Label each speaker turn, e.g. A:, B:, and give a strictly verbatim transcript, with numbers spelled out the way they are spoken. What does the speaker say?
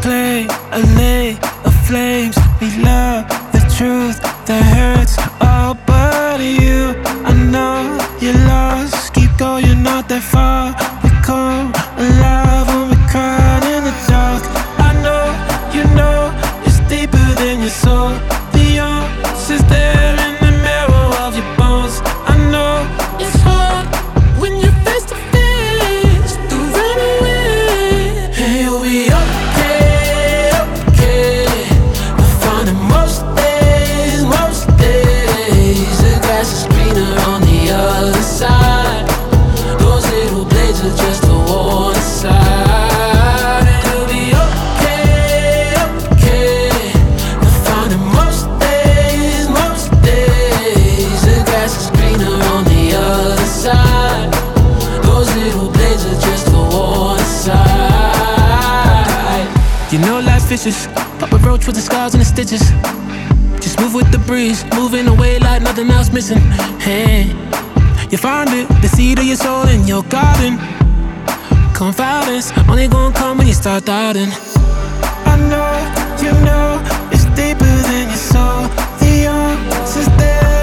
A: play a lay of flames. We love the truth that hurts. Oh, but you, I know you're lost. Keep going, not that far. We come alive when we cry in the dark. I know, you know, it's deeper than your soul. The answer's there in the mirror of your bones. I know it's hard when you're face to face to run away. And you'll be okay, okay. We're fine in most days, most days. The grass is greener on the other side. Those little blades are just a warning sign. And you'll be okay, okay. We're fine in most days, most days. The grass is greener on the other side. Those little blades are just a warning sign. You know life vicious. Pop a roach with the scars and the stitches. Just move with the breeze, moving away like nothing else missing. Hey, you find it, the seed of your soul in your garden. Confidence only gonna come when you start doubting. I know, you know, it's deeper than your soul. The answer's there